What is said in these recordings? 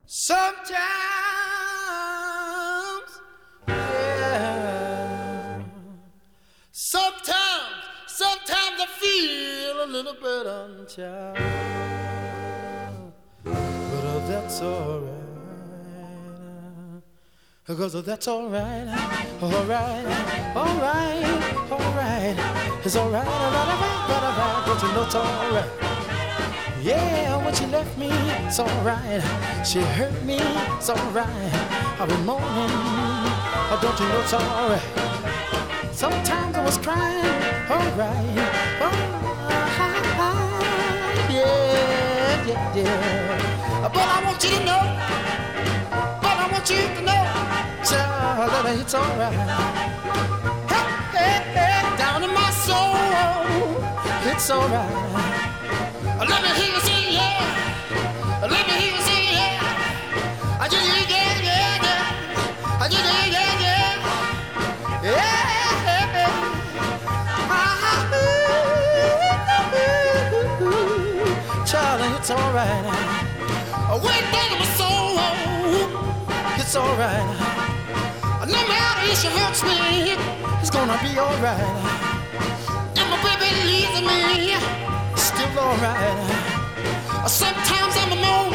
Sometimes, yeah. Sometimes I feel a little bit unchild, but that's alright. Because that's alright, alright, alright, alright. It's alright, alright, don't you know it's alright? Yeah, when she left me, it's alright. She hurt me, it's alright. I've been moaning, don't you know it's alright? Sometimes I was crying, alright, yeah, yeah, yeah. But I want you to know, child, that it's alright. Hey, hey, down in my soul, it's alright. Let me hear you say yeah. Let me hear you say yeah. I just yeah, yeah, yeah. I just yeah, yeah, yeah. Yeah. Charlie, it's alright. Way down in my soul, it's alright. No matter if she hurts me, it's gonna be alright. And my baby leaves me, still alright. Sometimes I'm a moan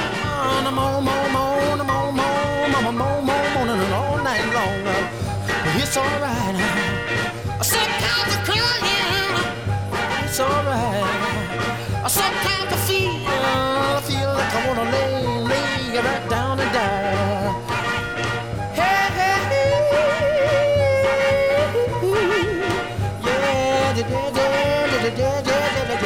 all night long. But it's alright. Sometimes I'm crying, it's alright. Sometimes I feel like I wanna lay right down and die. Hey, hey, yeah, yeah, yeah, yeah, yeah.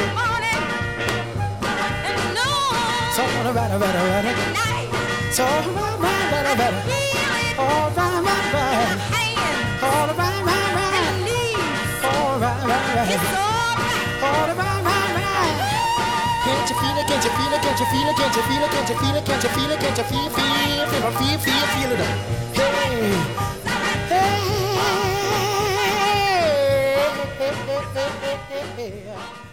It's alright, right. It's alright, right. All right, right. All right, right. All right, right. All right, right. Can't you feel it? Can't you feel it? Can't you feel it? Can't you feel it? Can't you feel it? Can't you feel it? Can't you feel it? Feel it. Hey.